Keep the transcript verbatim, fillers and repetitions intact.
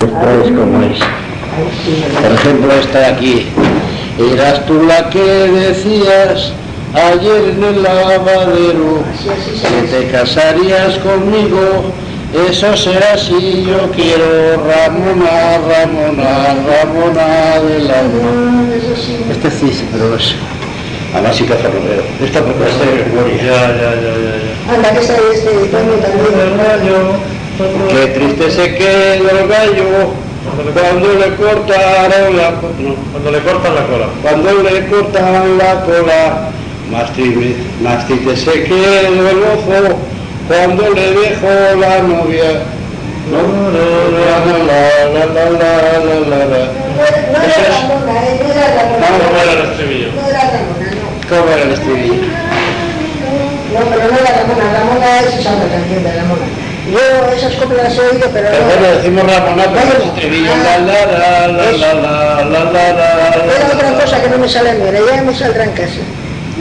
Esta es como es. Por ejemplo, esta de aquí. Eras tú la que decías ayer en el lavadero que te casarías conmigo. Eso será si yo quiero. Ramona, Ramona, Ramona del alma. Este sí, pero es a básica ferrocarril. Esta propuesta de memoria. Ya, ya, ya, ya, ya. Anda, que sale este Toño también. Qué triste se quedó el gallo cuando le cortaron la cola. No, Cuando le cortan la cola. cuando le cortaron la cola. Más triste, más triste se quedó el ojo cuando le dejó la novia. No, la la la la la la la la. No era Ramona, eh, no era Ramona. ¿Cómo era el estribillo? No era Ramona, no. ¿Cómo era el estribillo? No, pero no era Ramona. Ramona es esa otra canción de Ramona. Yo esas coplas las he oído, pero Pero no. bueno, decimos Ramona, pero el estribillo. La la la la la la la la la. Era otra cosa que no me sale a mí, ya me saldrá en casa.